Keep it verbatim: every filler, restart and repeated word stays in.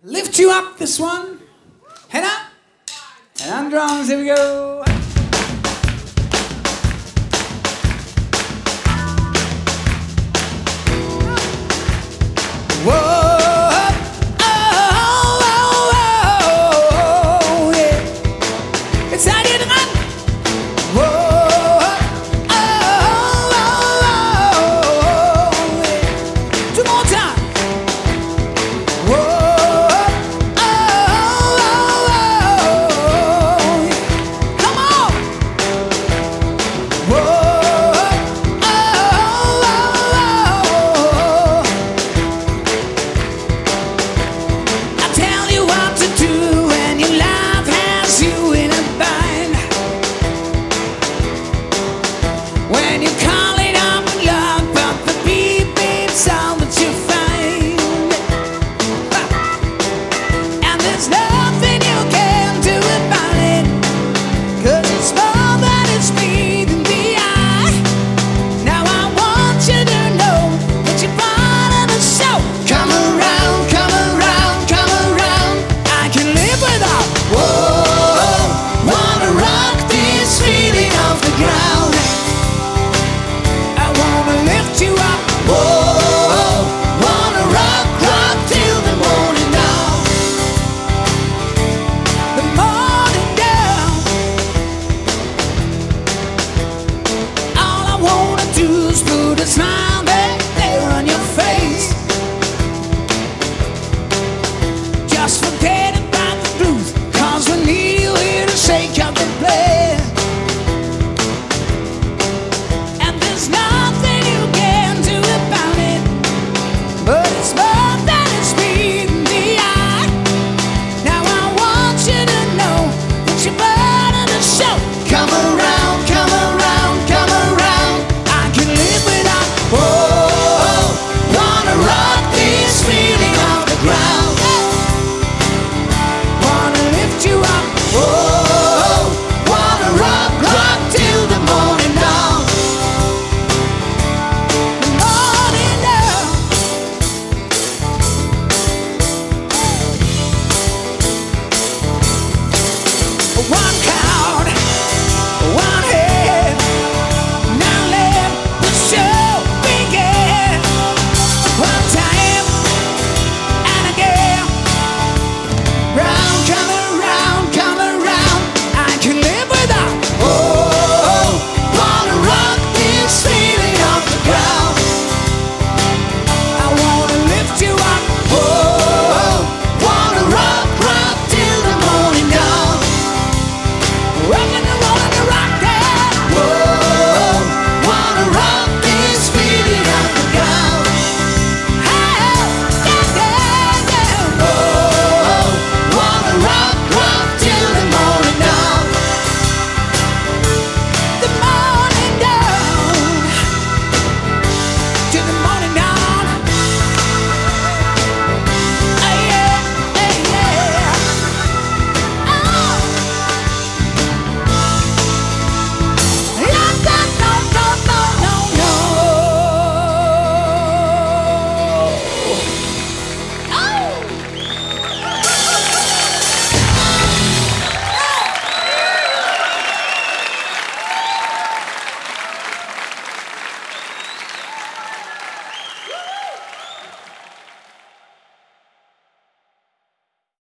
Lift you up, this one. Head up. And on drums, here we go. Whoa. Oh, oh, oh, oh, yeah. It's how you run. Whoa. Oh, oh, oh, yeah. Two more times. Whoa. When you call it up and love, but the beat beats all that you find. And there's nothing you can do about it, 'cause it's more than it's meeting the eye. Now I want you to know that you're part of the show. Come around, come around, come around. I can live without. Whoa, wanna rock this feeling off the ground. You up, whoa, wanna rock, rock till the morning dawn. The morning dawn. All I wanna do is put a smile there, there on your face. Just forget about the blues, 'cause we need you here to shake up the place. And there's nothing you can do about it, but it's more than it's meeting the eye. Now I want you to know that you're part of the show. Come around, come around, come around. I can live without. Whoa, wanna rock this feeling off the ground.